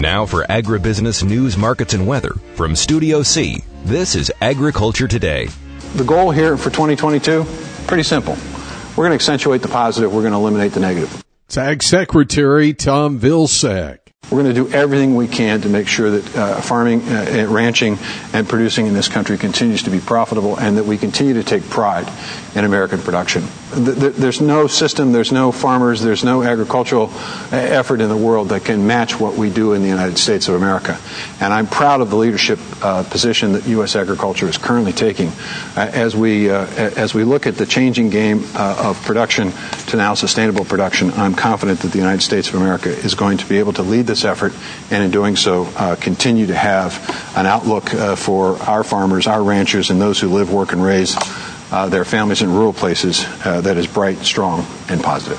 Now for agribusiness news, markets, and weather from Studio C, this is Agriculture Today. The goal here for 2022, pretty simple. We're going to accentuate the positive. We're going to eliminate the negative. It's Ag Secretary Tom Vilsack. We're going to do everything we can to make sure that farming, ranching, and producing in this country continues to be profitable and that we continue to take pride in American production. There's no system, there's no farmers, there's no agricultural effort in the world that can match what we do in the United States of America. And I'm proud of the leadership position that U.S. agriculture is currently taking as we look at the changing game of production to now sustainable production. I'm confident that the United States of America is going to be able to lead this effort, and in doing so, continue to have an outlook for our farmers, our ranchers, and those who live, work, and raise their families in rural places that is bright, strong, and positive.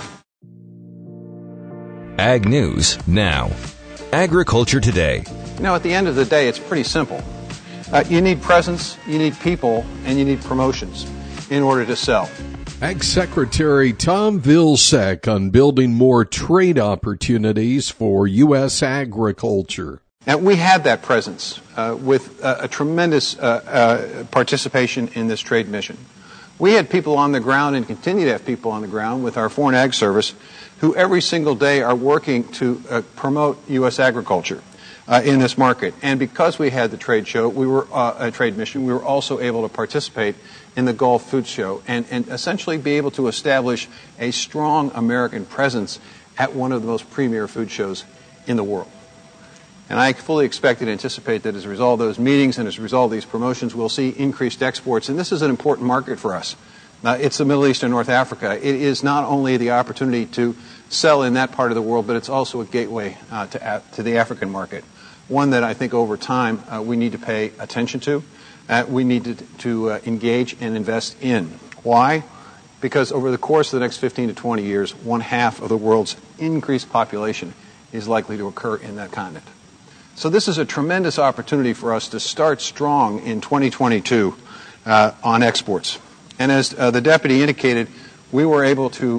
Ag News Now. Agriculture Today. You know, at the end of the day, it's pretty simple. You need presence, you need people, and you need promotions in order to sell. Ag Secretary Tom Vilsack on building more trade opportunities for U.S. agriculture. Now, we had that presence with a tremendous participation in this trade mission. We had people on the ground and continue to have people on the ground with our Foreign Ag Service who every single day are working to promote U.S. agriculture in this market. And because we had the trade show, we were a trade mission, we were also able to participate in the Gulf Food Show and essentially be able to establish a strong American presence at one of the most premier food shows in the world. And I fully expect and anticipate that as a result of those meetings and as a result of these promotions, we'll see increased exports. And this is an important market for us. It's the Middle East and North Africa. It is not only the opportunity to sell in that part of the world, but it's also a gateway to the African market, one that I think over time we need to pay attention to. We need to engage and invest in. Why? Because over the course of the next 15 to 20 years, 1/2 of the world's increased population is likely to occur in that continent. So this is a tremendous opportunity for us to start strong in 2022 on exports. And as the deputy indicated, we were able to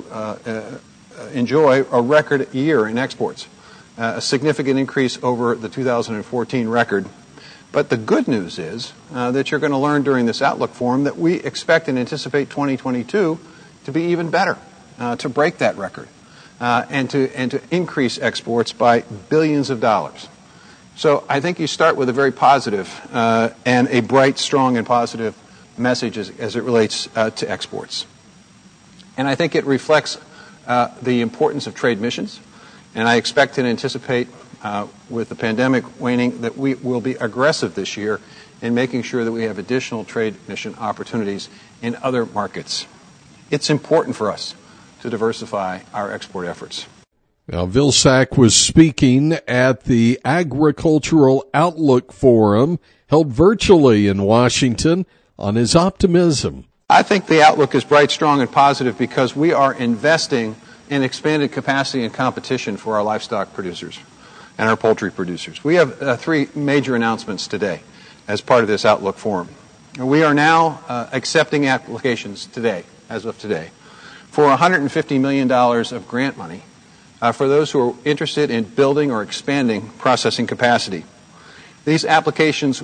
enjoy a record year in exports, a significant increase over the 2014 record. But the good news is that you're going to learn during this Outlook Forum that we expect and anticipate 2022 to be even better, to break that record, and to increase exports by billions of dollars. So I think you start with a very positive and a bright, strong, and positive message as it relates to exports. And I think it reflects the importance of trade missions. And I expect and anticipate with the pandemic waning that we will be aggressive this year in making sure that we have additional trade mission opportunities in other markets. It's important for us to diversify our export efforts. Now, Vilsack was speaking at the Agricultural Outlook Forum held virtually in Washington on his optimism. I think the outlook is bright, strong, and positive because we are investing in expanded capacity and competition for our livestock producers and our poultry producers. We have 3 major announcements today as part of this Outlook Forum. We are now accepting applications today, as of today, for $150 million of grant money for those who are interested in building or expanding processing capacity. These applications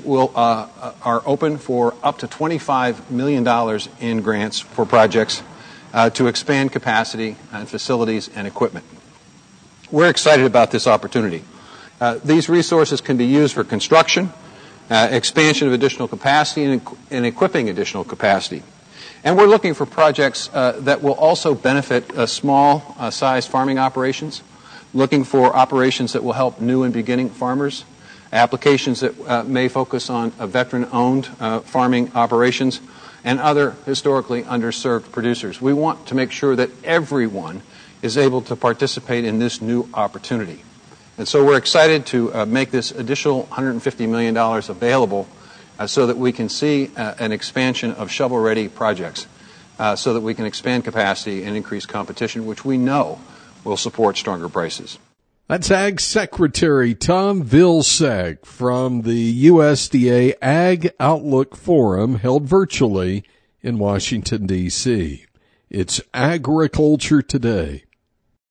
are open for up to $25 million in grants for projects to expand capacity and facilities and equipment. We're excited about this opportunity. These resources can be used for construction, expansion of additional capacity, and equipping additional capacity. And we're looking for projects that will also benefit small-sized farming operations, looking for operations that will help new and beginning farmers, applications that may focus on veteran-owned farming operations, and other historically underserved producers. We want to make sure that everyone is able to participate in this new opportunity. And so we're excited to make this additional $150 million available so that we can see an expansion of shovel-ready projects so that we can expand capacity and increase competition, which we know will support stronger prices. That's Ag Secretary Tom Vilsack from the USDA Ag Outlook Forum held virtually in Washington, D.C. It's Agriculture Today.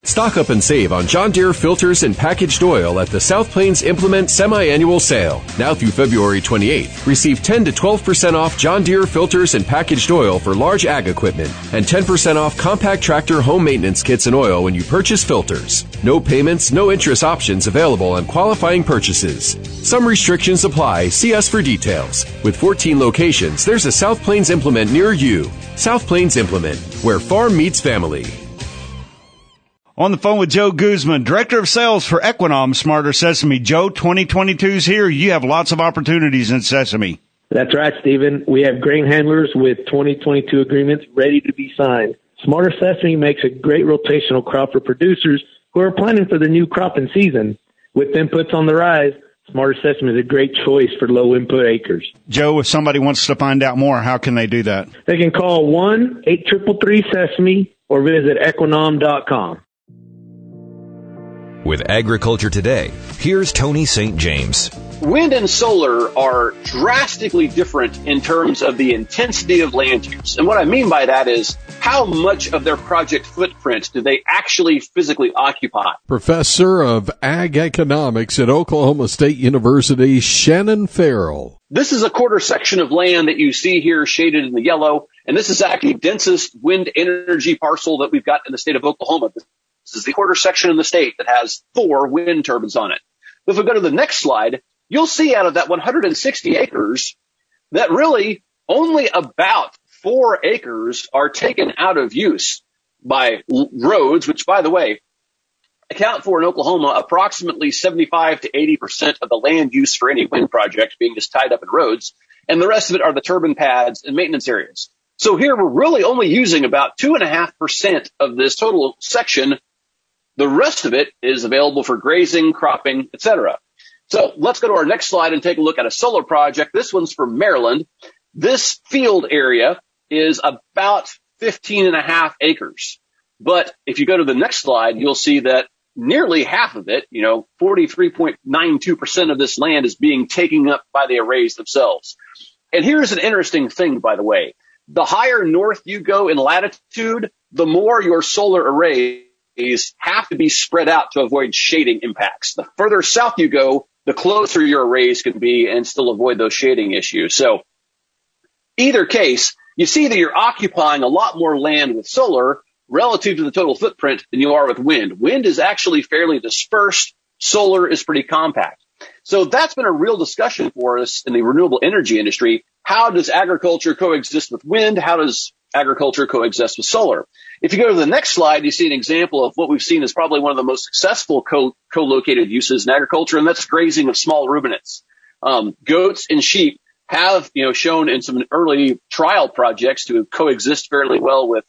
Stock up and save on John Deere filters and packaged oil at the South Plains Implement Semi-Annual Sale. Now through February 28th, receive 10 to 12% off John Deere filters and packaged oil for large ag equipment and 10% off compact tractor home maintenance kits and oil when you purchase filters. No payments, no interest options available on qualifying purchases. Some restrictions apply. See us for details. With 14 locations, there's a South Plains Implement near you. South Plains Implement, where farm meets family. On the phone with Joe Guzman, Director of Sales for Equinom Smarter Sesame. Joe, 2022's here. You have lots of opportunities in Sesame. That's right, Stephen. We have grain handlers with 2022 agreements ready to be signed. Smarter Sesame makes a great rotational crop for producers who are planning for the new cropping season. With inputs on the rise, Smarter Sesame is a great choice for low-input acres. Joe, if somebody wants to find out more, how can they do that? They can call 1-833-SESAME or visit equinom.com. With Agriculture Today, here's Tony St. James. Wind and solar are drastically different in terms of the intensity of land use. And what I mean by that is how much of their project footprint do they actually physically occupy? Professor of Ag Economics at Oklahoma State University, Shannon Farrell. This is a quarter section of land that you see here shaded in the yellow. And this is actually the densest wind energy parcel that we've got in the state of Oklahoma. This is the quarter section in the state that has 4 wind turbines on it. If we go to the next slide, you'll see out of that 160 acres that really only about 4 acres are taken out of use by roads, which, by the way, account for in Oklahoma approximately 75 to 80% of the land use for any wind project being just tied up in roads. And the rest of it are the turbine pads and maintenance areas. So here we're really only using about 2.5% of this total section. The rest of it is available for grazing, cropping, etc. So let's go to our next slide and take a look at a solar project. This one's from Maryland. This field area is about 15.5 acres. But if you go to the next slide, you'll see that nearly half of it, 43.92% of this land is being taken up by the arrays themselves. And here's an interesting thing, by the way. The higher north you go in latitude, the more your solar arrays have to be spread out to avoid shading impacts. The further south you go, the closer your arrays can be and still avoid those shading issues. So either case, you see that you're occupying a lot more land with solar relative to the total footprint than you are with wind. Wind is actually fairly dispersed. Solar is pretty compact. So that's been a real discussion for us in the renewable energy industry. How does agriculture coexist with wind? How does agriculture coexist with solar? If you go to the next slide, you see an example of what we've seen as probably one of the most successful co-located uses in agriculture, and that's grazing of small ruminants. Goats and sheep have, shown in some early trial projects to coexist fairly well with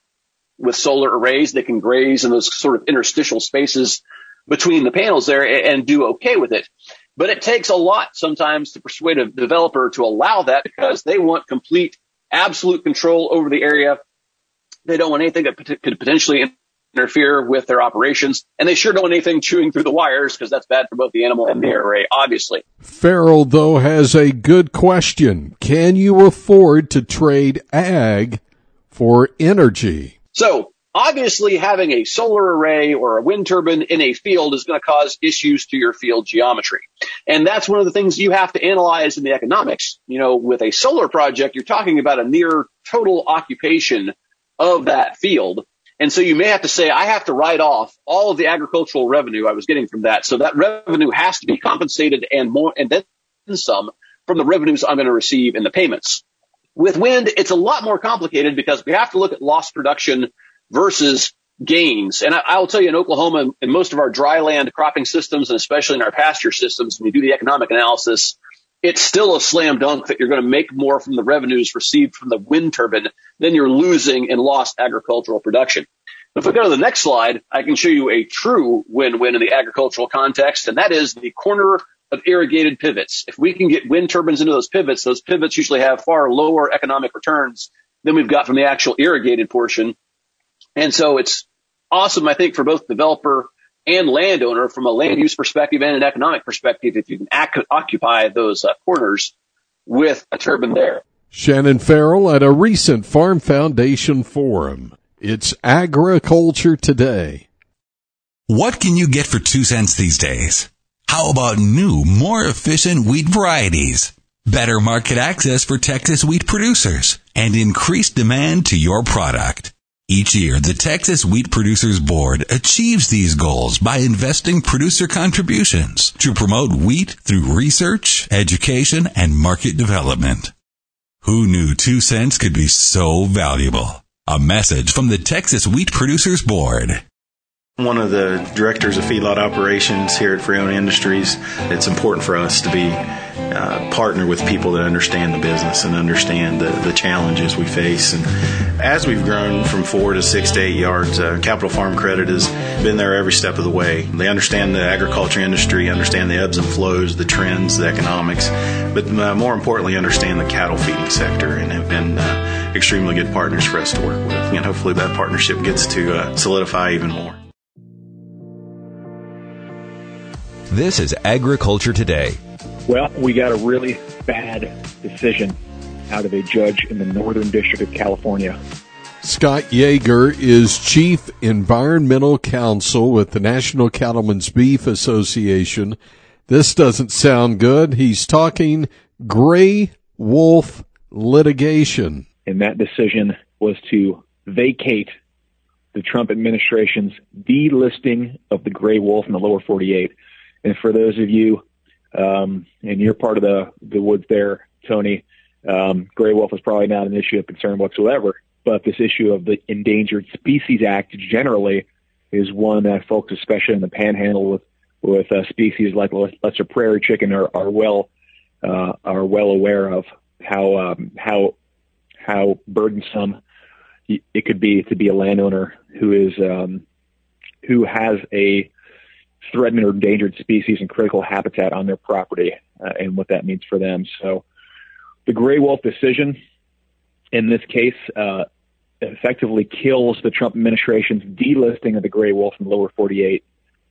solar arrays. They can graze in those sort of interstitial spaces between the panels there and do okay with it. But it takes a lot sometimes to persuade a developer to allow that because they want complete, absolute control over the area. They don't want anything that could potentially interfere with their operations. And they sure don't want anything chewing through the wires because that's bad for both the animal and the array, obviously. Farrell, though, has a good question. Can you afford to trade ag for energy? So obviously having a solar array or a wind turbine in a field is going to cause issues to your field geometry. And that's one of the things you have to analyze in the economics. With a solar project, you're talking about a near total occupation of that field. And so you may have to say, I have to write off all of the agricultural revenue I was getting from that. So that revenue has to be compensated and more, and then some from the revenues I'm going to receive in the payments. With wind, it's a lot more complicated because we have to look at lost production versus gains. And I will tell you, in Oklahoma, in most of our dry land cropping systems, and especially in our pasture systems, when you do the economic analysis, it's still a slam dunk that you're going to make more from the revenues received from the wind turbine than you're losing in lost agricultural production. If we go to the next slide, I can show you a true win-win in the agricultural context, and that is the corner of irrigated pivots. If we can get wind turbines into those pivots usually have far lower economic returns than we've got from the actual irrigated portion. And so it's awesome, I think, for both developer and landowner from a land use perspective and an economic perspective if you can occupy those corners with a turbine there. Shannon Farrell at a recent Farm Foundation forum. It's Agriculture Today. What can you get for 2 cents these days? How about new, more efficient wheat varieties? Better market access for Texas wheat producers and increased demand to your product. Each year, the Texas Wheat Producers Board achieves these goals by investing producer contributions to promote wheat through research, education, and market development. Who knew 2 cents could be so valuable? A message from the Texas Wheat Producers Board. One of the directors of feedlot operations here at Friona Industries. It's important for us to be partner with people that understand the business and understand the challenges we face. And as we've grown from 4 to 6 to 8 yards, Capital Farm Credit has been there every step of the way. They understand the agriculture industry, understand the ebbs and flows, the trends, the economics, but more importantly, understand the cattle feeding sector and have been extremely good partners for us to work with. And hopefully that partnership gets to solidify even more. This is Agriculture Today. Well, we got a really bad decision out of a judge in the Northern District of California. Scott Yeager is Chief Environmental Counsel with the National Cattlemen's Beef Association. This doesn't sound good. He's talking gray wolf litigation. And that decision was to vacate the Trump administration's delisting of the gray wolf in the lower 48. And for those of you, and you're part of the woods there, Tony, gray wolf is probably not an issue of concern whatsoever. But this issue of the Endangered Species Act generally is one that folks, especially in the Panhandle, with species like lesser prairie chicken, are well aware of how burdensome it could be to be a landowner who has a threatened or endangered species and critical habitat on their property, and what that means for them. So the gray wolf decision in this case effectively kills the Trump administration's delisting of the gray wolf in the lower 48.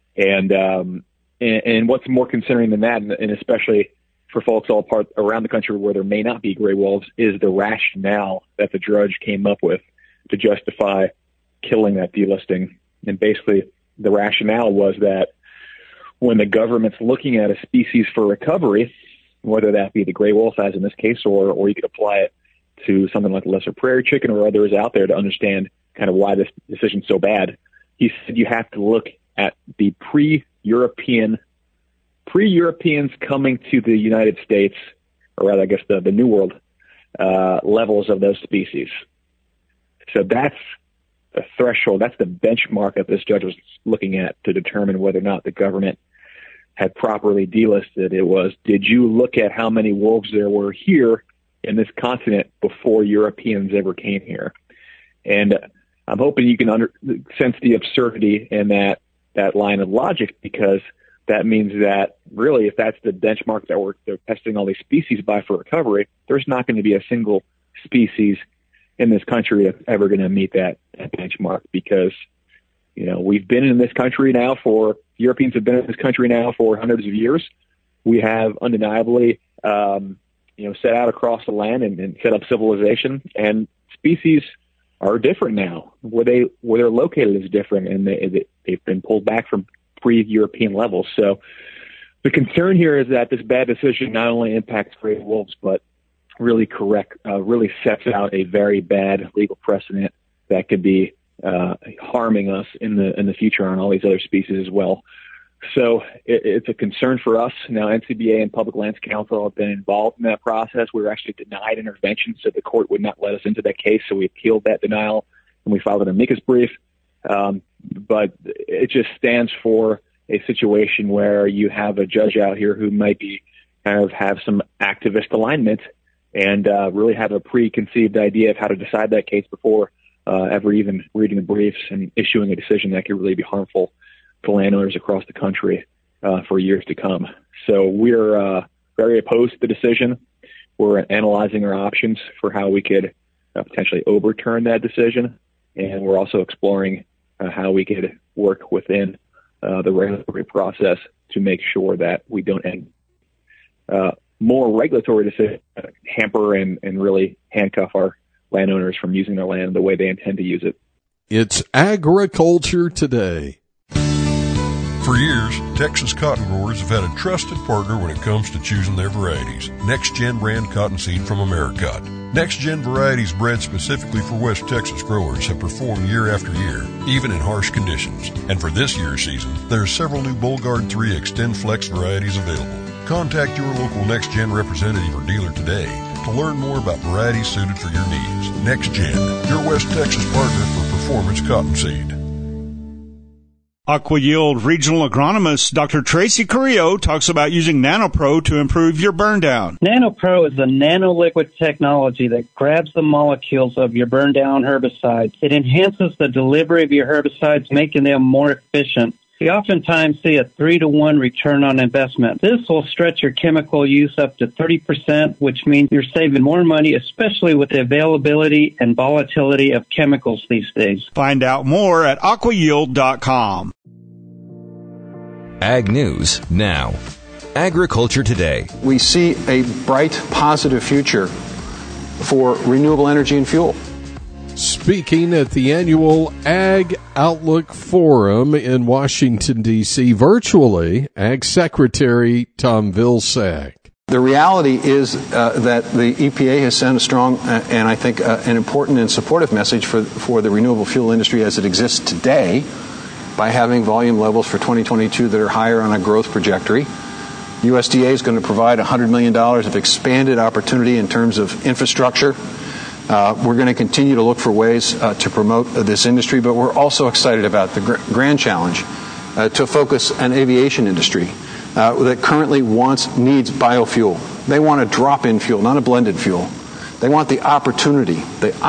And what's more concerning than that, and especially for folks all around the country where there may not be gray wolves, is the rationale that the judge came up with to justify killing that delisting. And basically the rationale was that when the government's looking at a species for recovery, whether that be the gray wolf, as in this case, or you could apply it to something like lesser prairie chicken or others out there to understand kind of why this decision's so bad, he said you have to look at the pre-Europeans coming to the United States, or rather, I guess, the New World levels of those species. So that's the threshold, that's the benchmark that this judge was looking at to determine whether or not the government had properly delisted. It was, did you look at how many wolves there were here in this continent before Europeans ever came here? And I'm hoping you can sense the absurdity in that line of logic, because that means that really, if that's the benchmark that they're testing all these species by for recovery, there's not going to be a single species in this country that's ever going to meet that benchmark, because, you know, Europeans have been in this country now for hundreds of years. We have undeniably, set out across the land and set up civilization, and species are different now. Where they're located is different, and they've been pulled back from pre-European levels. So the concern here is that this bad decision not only impacts gray wolves, but really sets out a very bad legal precedent that could be harming us in the future on all these other species as well. So it's a concern for us. Now, NCBA and Public Lands Council have been involved in that process. We were actually denied intervention, so the court would not let us into that case. So we appealed that denial, and we filed an amicus brief. But it just stands for a situation where you have a judge out here who might be have some activist alignment and really have a preconceived idea of how to decide that case before ever even reading the briefs and issuing a decision that could really be harmful to landowners across the country for years to come. So we're very opposed to the decision. We're analyzing our options for how we could potentially overturn that decision, and we're also exploring how we could work within the regulatory process to make sure that we don't end more regulatory decisions hamper and really handcuff our landowners from using their land the way they intend to use it. It's Agriculture Today. For years, Texas cotton growers have had a trusted partner when it comes to choosing their varieties. Next Gen brand cottonseed from Americot. Next Gen varieties bred specifically for West Texas growers have performed year after year, even in harsh conditions. And for this year's season, there are several new Bollgard 3 Extend Flex varieties available. Contact your local Next Gen representative or dealer today to learn more about varieties suited for your needs. Next Gen, your West Texas partner for performance cottonseed. AquaYield Regional Agronomist Dr. Tracy Carrillo talks about using NanoPro to improve your burn down. NanoPro is a nanoliquid technology that grabs the molecules of your burn down herbicides. It enhances the delivery of your herbicides, making them more efficient. We oftentimes see a 3-to-1 return on investment. This will stretch your chemical use up to 30%, which means you're saving more money, especially with the availability and volatility of chemicals these days. Find out more at aquayield.com. Ag News now. Agriculture Today. We see a bright, positive future for renewable energy and fuel. Speaking at the annual Ag Outlook Forum in Washington, D.C., virtually, Ag Secretary Tom Vilsack. The reality is that the EPA has sent a strong and I think an important and supportive message for the renewable fuel industry as it exists today by having volume levels for 2022 that are higher on a growth trajectory. USDA is going to provide $100 million of expanded opportunity in terms of infrastructure. We're going to continue to look for ways to promote this industry, but we're also excited about the grand challenge to focus an aviation industry that currently needs biofuel. They want a drop-in fuel, not a blended fuel. They want the opportunity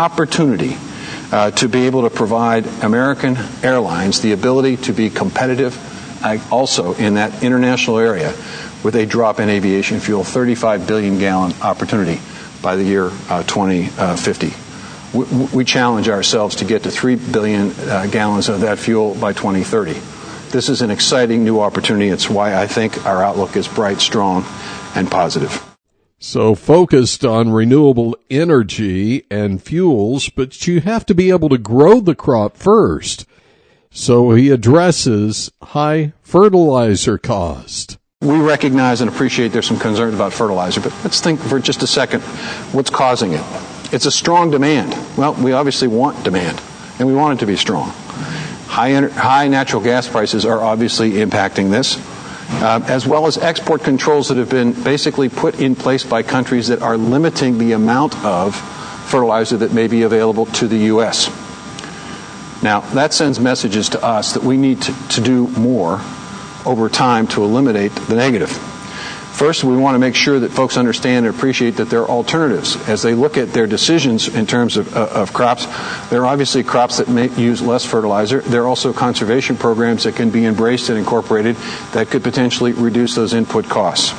to be able to provide American airlines the ability to be competitive also in that international area with a drop-in aviation fuel, 35 billion gallon opportunity by the year 2050. We challenge ourselves to get to 3 billion gallons of that fuel by 2030. This is an exciting new opportunity. It's why I think our outlook is bright, strong, and positive. So focused on renewable energy and fuels, but you have to be able to grow the crop first. So he addresses high fertilizer cost. We recognize and appreciate there's some concerns about fertilizer, but let's think for just a second what's causing it. It's a strong demand. Well, we obviously want demand, and we want it to be strong. High natural gas prices are obviously impacting this, as well as export controls that have been basically put in place by countries that are limiting the amount of fertilizer that may be available to the U.S. Now, that sends messages to us that we need to do more over time to eliminate the negative. First, we want to make sure that folks understand and appreciate that there are alternatives. As they look at their decisions in terms of crops, there are obviously crops that may use less fertilizer. There are also conservation programs that can be embraced and incorporated that could potentially reduce those input costs.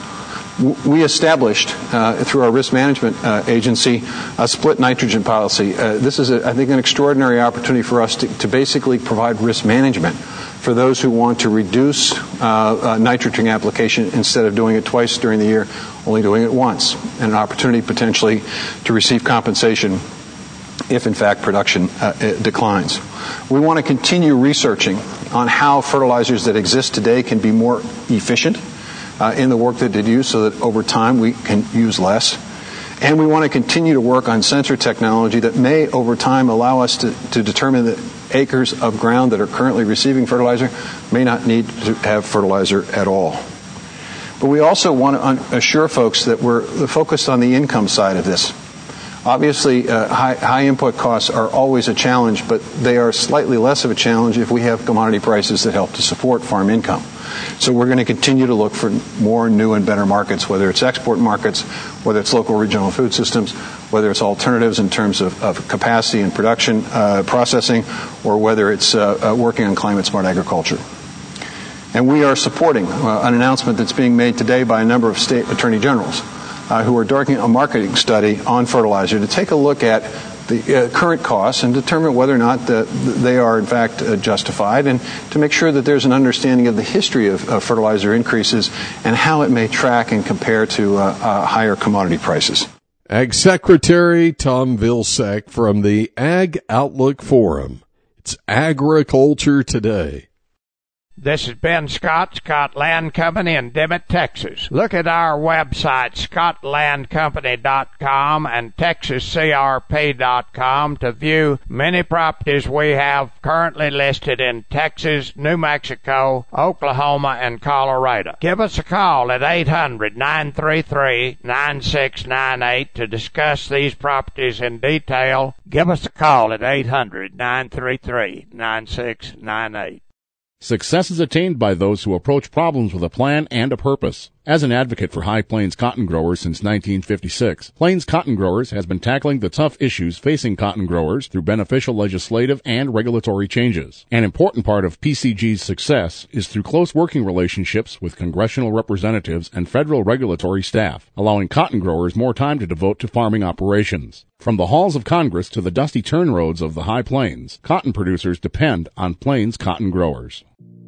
We established, through our risk management agency, a split nitrogen policy. This is, I think, an extraordinary opportunity for us to basically provide risk management for those who want to reduce nitrogen application instead of doing it twice during the year, only doing it once, and an opportunity potentially to receive compensation if, in fact, production declines. We want to continue researching on how fertilizers that exist today can be more efficient in the work that they do so that over time we can use less. And we want to continue to work on sensor technology that may, over time, allow us to determine that acres of ground that are currently receiving fertilizer may not need to have fertilizer at all. But we also want to assure folks that we're focused on the income side of this. Obviously, high input costs are always a challenge, but they are slightly less of a challenge if we have commodity prices that help to support farm income. So we're going to continue to look for more new and better markets, whether it's export markets, whether it's local regional food systems, whether it's alternatives in terms of capacity and production processing, or whether it's working on climate-smart agriculture. And we are supporting an announcement that's being made today by a number of state attorney generals who are doing a marketing study on fertilizer to take a look at the current costs and determine whether or not they are in fact justified, and to make sure that there's an understanding of the history of fertilizer increases and how it may track and compare to higher commodity prices. Ag Secretary Tom Vilsack from the Ag Outlook Forum. It's Agriculture Today. This is Ben Scott, Scott Land Company in Dimmitt, Texas. Look at our website, scottlandcompany.com and texascrp.com to view many properties we have currently listed in Texas, New Mexico, Oklahoma, and Colorado. Give us a call at 800-933-9698 to discuss these properties in detail. Give us a call at 800-933-9698. Success is attained by those who approach problems with a plan and a purpose. As an advocate for High Plains cotton growers since 1956, Plains Cotton Growers has been tackling the tough issues facing cotton growers through beneficial legislative and regulatory changes. An important part of PCG's success is through close working relationships with congressional representatives and federal regulatory staff, allowing cotton growers more time to devote to farming operations. From the halls of Congress to the dusty turn roads of the High Plains, cotton producers depend on Plains Cotton Growers.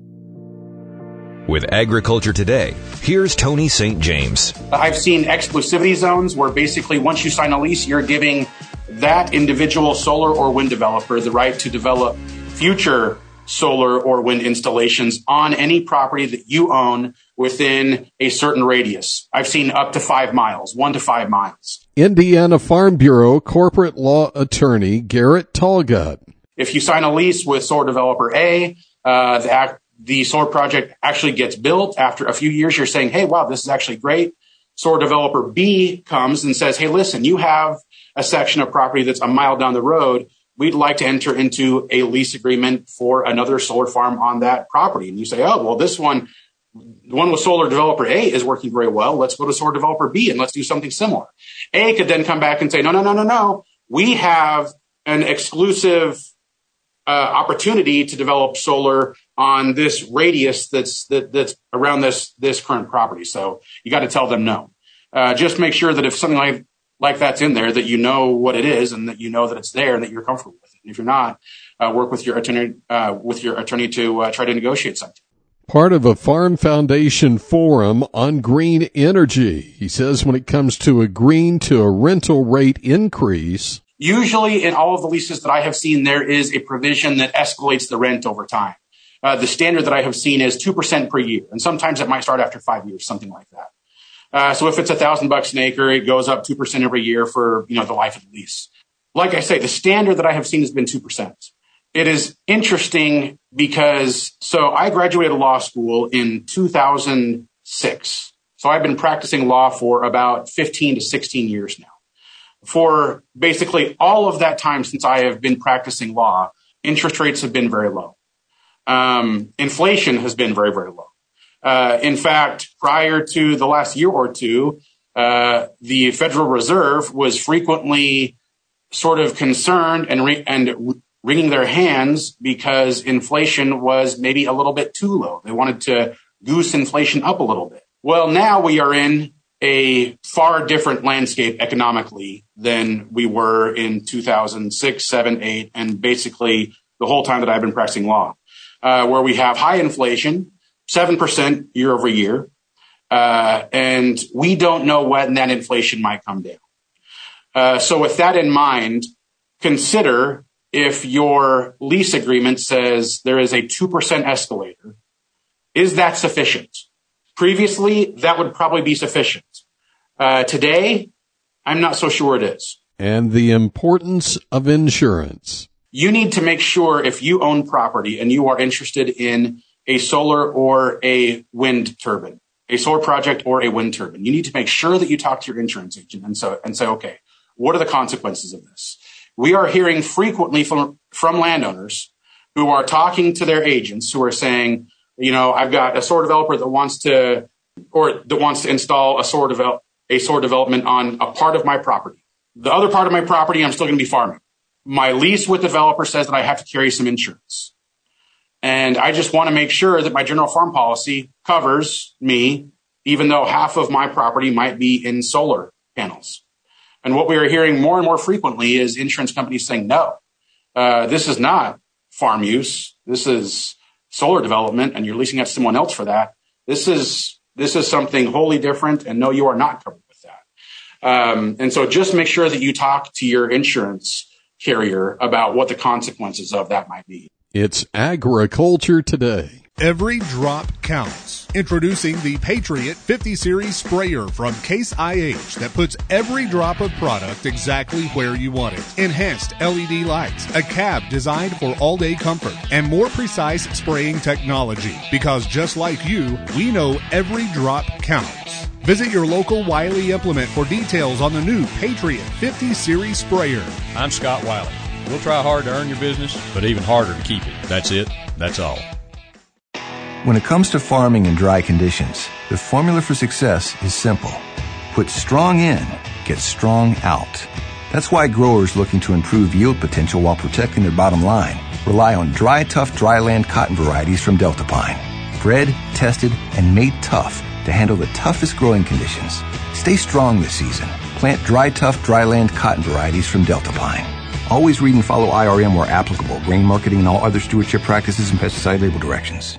With Agriculture Today, here's Tony St. James. I've seen exclusivity zones where basically once you sign a lease, you're giving that individual solar or wind developer the right to develop future solar or wind installations on any property that you own within a certain radius. I've seen up to 5 miles, 1 to 5 miles. Indiana Farm Bureau corporate law attorney Garrett Tallgut. If you sign a lease with solar developer A, the solar project actually gets built. After a few years, you're saying, hey, wow, this is actually great. Solar developer B comes and says, hey, listen, you have a section of property that's a mile down the road. We'd like to enter into a lease agreement for another solar farm on that property. And you say, oh, well, the one with solar developer A is working very well. Let's go to solar developer B and let's do something similar. A could then come back and say, no. We have an exclusive opportunity to develop solar on this radius that's around this current property. So you got to tell them no. Just make sure that if something like that's in there, that you know what it is and that you know that it's there and that you're comfortable with it. And if you're not, work with your attorney to try to negotiate something. Part of a Farm Foundation forum on green energy. He says when it comes to agreeing to a rental rate increase, usually in all of the leases that I have seen, there is a provision that escalates the rent over time. The standard that I have seen is 2% per year. And sometimes it might start after 5 years, something like that. So if it's $1,000 an acre, it goes up 2% every year for, the life of the lease. Like I say, the standard that I have seen has been 2%. It is interesting because, I graduated law school in 2006. So I've been practicing law for about 15 to 16 years now. For basically all of that time since I have been practicing law, interest rates have been very low. Inflation has been very, very low. In fact, prior to the last year or two, the Federal Reserve was frequently sort of concerned and wringing their hands because inflation was maybe a little bit too low. They wanted to goose inflation up a little bit. Well, now we are in a far different landscape economically than we were in 2006, 7, 8, and basically the whole time that I've been practicing law, where we have high inflation, 7% year over year, and we don't know when that inflation might come down. So with that in mind, consider if your lease agreement says there is a 2% escalator, is that sufficient? Previously, that would probably be sufficient. Today, I'm not so sure it is. And the importance of insurance. You need to make sure if you own property and you are interested in a solar or a wind turbine, a solar project or a wind turbine, you need to make sure that you talk to your insurance agent and say, okay, what are the consequences of this? We are hearing frequently from landowners who are talking to their agents who are saying, I've got a solar developer that wants to install a solar development on a part of my property. The other part of my property, I'm still going to be farming. My lease with the developer says that I have to carry some insurance. And I just want to make sure that my general farm policy covers me, even though half of my property might be in solar panels. And what we are hearing more and more frequently is insurance companies saying, no, this is not farm use. This is solar development, and you're leasing out to someone else for that. This is something wholly different, and no, you are not covered with that. And so just make sure that you talk to your insurance carrier about what the consequences of that might be. It's Agriculture Today. Every drop counts. Introducing the Patriot 50 Series sprayer from Case IH that puts every drop of product exactly where you want it. Enhanced LED lights, a cab designed for all-day comfort, and more precise spraying technology. Because just like you, we know every drop counts. Visit your local Wiley Implement for details on the new Patriot 50 Series sprayer. I'm Scott Wiley. We'll try hard to earn your business, but even harder to keep it. That's it. That's all. When it comes to farming in dry conditions, the formula for success is simple. Put strong in, get strong out. That's why growers looking to improve yield potential while protecting their bottom line rely on Dry Tough dryland cotton varieties from Delta Pine. Bred, tested, and made tough to handle the toughest growing conditions. Stay strong this season. Plant Dry Tough dryland cotton varieties from Delta Pine. Always read and follow IRM where applicable, grain marketing and all other stewardship practices and pesticide label directions.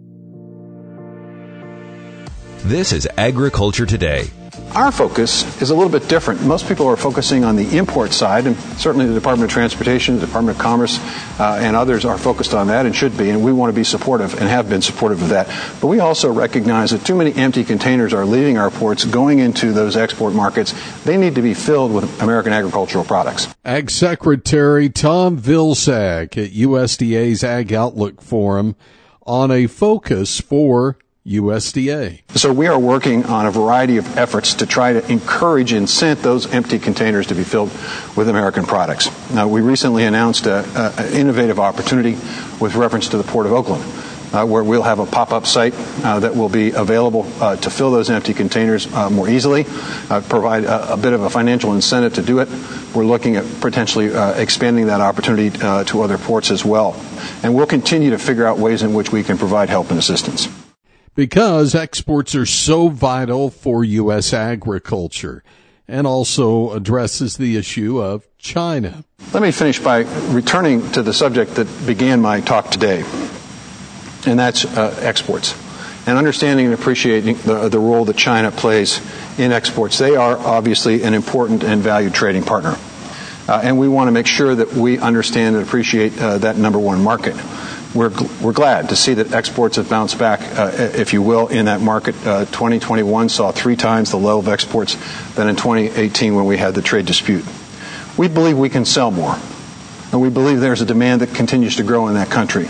This is Agriculture Today. Our focus is a little bit different. Most people are focusing on the import side, and certainly the Department of Transportation, the Department of Commerce, and others are focused on that and should be, and we want to be supportive and have been supportive of that. But we also recognize that too many empty containers are leaving our ports, going into those export markets. They need to be filled with American agricultural products. Ag Secretary Tom Vilsack at USDA's Ag Outlook Forum on a focus for USDA. So we are working on a variety of efforts to try to encourage and incent those empty containers to be filled with American products. Now, we recently announced an innovative opportunity with reference to the Port of Oakland, where we'll have a pop-up site that will be available to fill those empty containers more easily, provide a bit of a financial incentive to do it. We're looking at potentially expanding that opportunity to other ports as well. And we'll continue to figure out ways in which we can provide help and assistance. Because exports are so vital for U.S. agriculture, and also addresses the issue of China. Let me finish by returning to the subject that began my talk today, and that's exports. And understanding and appreciating the role that China plays in exports. They are obviously an important and valued trading partner. And we want to make sure that we understand and appreciate that number one market. We're glad to see that exports have bounced back, if you will, in that market. 2021 saw 3 times the level of exports than in 2018 when we had the trade dispute. We believe we can sell more, and we believe there's a demand that continues to grow in that country.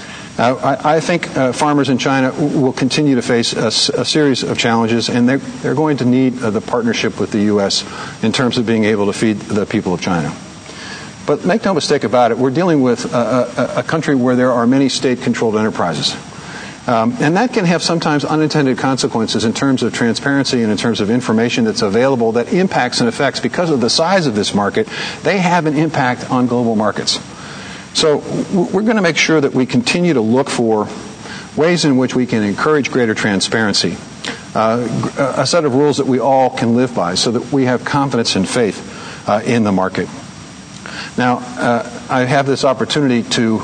I think farmers in China will continue to face a series of challenges, and they're going to need the partnership with the U.S. in terms of being able to feed the people of China. But make no mistake about it, we're dealing with a country where there are many state-controlled enterprises. And that can have sometimes unintended consequences in terms of transparency and in terms of information that's available that impacts and affects, because of the size of this market, they have an impact on global markets. So we're going to make sure that we continue to look for ways in which we can encourage greater transparency, a set of rules that we all can live by so that we have confidence and faith in the market. Now, I have this opportunity to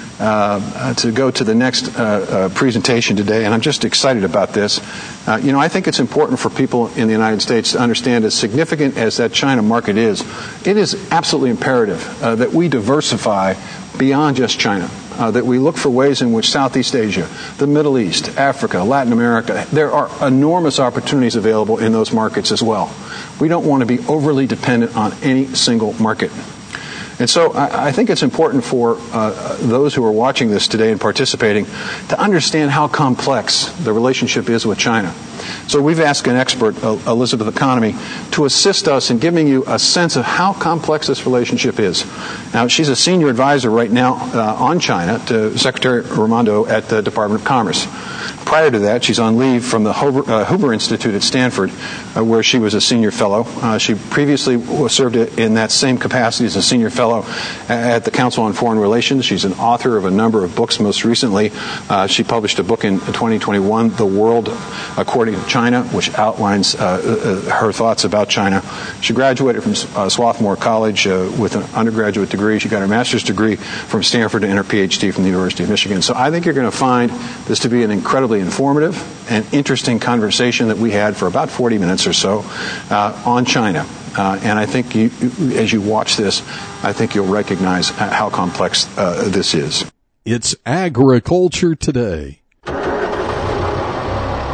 go to the next presentation today, and I'm just excited about this. I think it's important for people in the United States to understand, as significant as that China market is, it is absolutely imperative that we diversify beyond just China, that we look for ways in which Southeast Asia, the Middle East, Africa, Latin America, there are enormous opportunities available in those markets as well. We don't want to be overly dependent on any single market. And so I think it's important for those who are watching this today and participating to understand how complex the relationship is with China. So we've asked an expert, Elizabeth Economy, to assist us in giving you a sense of how complex this relationship is. Now, she's a senior advisor right now on China to Secretary Raimondo at the Department of Commerce. Prior to that, she's on leave from the Hoover Institute at Stanford, where she was a senior fellow. She previously served in that same capacity as a senior fellow at the Council on Foreign Relations. She's an author of a number of books. Most recently, she published a book in 2021, The World According to China, which outlines her thoughts about China. She graduated from Swarthmore College with an undergraduate degree. She got her master's degree from Stanford and her PhD from the University of Michigan. So I think you're going to find this to be an incredibly informative and interesting conversation that we had for about 40 minutes or so on China. And I think as you watch this, I think you'll recognize how complex this is. It's Agriculture Today.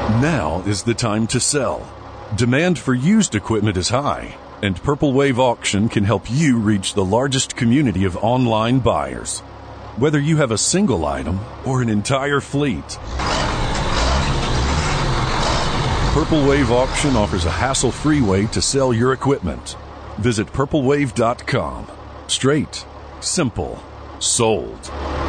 Now is the time to sell. Demand for used equipment is high, and Purple Wave Auction can help you reach the largest community of online buyers. Whether you have a single item or an entire fleet, Purple Wave Auction offers a hassle-free way to sell your equipment. Visit purplewave.com. Straight, simple, sold.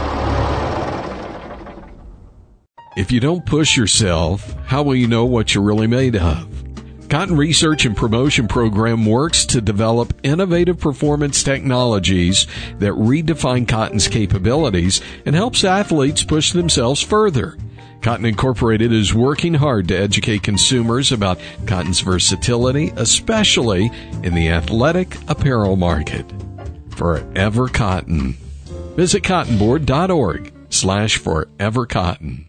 If you don't push yourself, how will you know what you're really made of? Cotton Research and Promotion Program works to develop innovative performance technologies that redefine cotton's capabilities and helps athletes push themselves further. Cotton Incorporated is working hard to educate consumers about cotton's versatility, especially in the athletic apparel market. Forever Cotton. Visit cottonboard.org/forevercotton.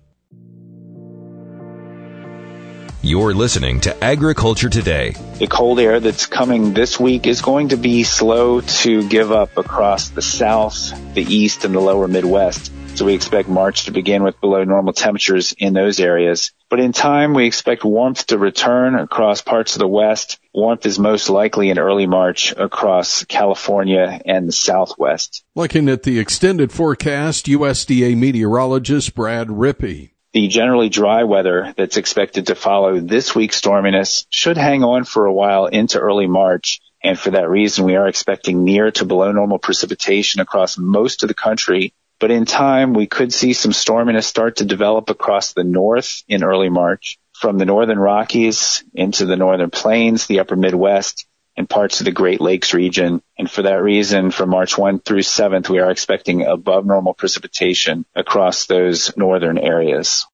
You're listening to Agriculture Today. The cold air that's coming this week is going to be slow to give up across the south, the east, and the lower Midwest. So we expect March to begin with below normal temperatures in those areas. But in time, we expect warmth to return across parts of the West. Warmth is most likely in early March across California and the Southwest. Looking at the extended forecast, USDA meteorologist Brad Rippey. The generally dry weather that's expected to follow this week's storminess should hang on for a while into early March. And for that reason, we are expecting near to below normal precipitation across most of the country. But in time, we could see some storminess start to develop across the north in early March, from the northern Rockies into the northern plains, the upper Midwest, and parts of the Great Lakes region. And for that reason, from March 1 through 7th, we are expecting above normal precipitation across those northern areas.